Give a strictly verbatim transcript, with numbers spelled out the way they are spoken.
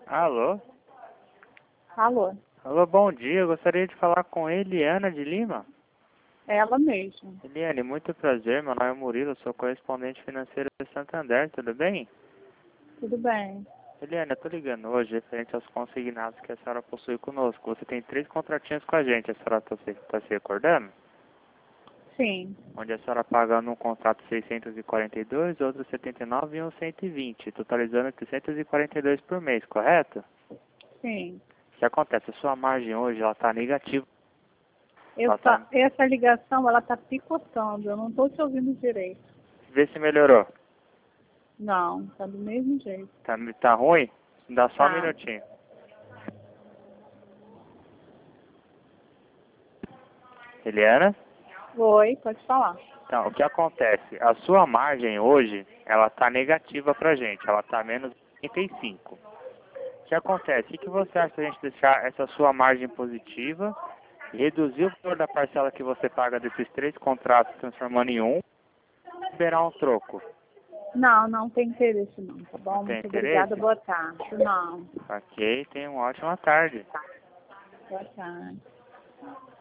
Alô? Alô, Alô, bom dia. Eu gostaria de falar com Eliana de Lima. ela mesma. Eliane, muito prazer. Meu nome é Murilo, sou correspondente financeiro de Santander, tudo bem? Tudo bem? Eliane, eu tô ligando hoje referente aos consignados que a senhora possui conosco. Você tem três contratinhos com a gente, a senhora está se, tá se recordando? Sim, Onde a senhora paga num contrato seiscentos e quarenta e dois, outro setenta e nove e um cento e vinte, totalizando trezentos e quarenta e dois por mês, correto? sim. O que acontece? A sua margem hoje ela está negativa. Eu Ela tá, tá... essa ligação, ela tá picotando. Eu não estou te ouvindo direito. Vê se melhorou. Não, tá do mesmo jeito. Tá, tá ruim? Dá só um Tá. minutinho. Eliana? Oi, pode falar. Então, o que acontece? A sua margem hoje, ela está negativa pra gente. Ela está menos trinta e cinco. O que acontece? O que você acha da gente deixar essa sua margem positiva, reduzir o valor da parcela que você paga desses três contratos, transformando em um, e liberar um troco? Não, não tem interesse não, tá Não bom? tem Muito interesse? obrigada, boa tarde. Não, Ok, tenha uma ótima tarde. boa tarde.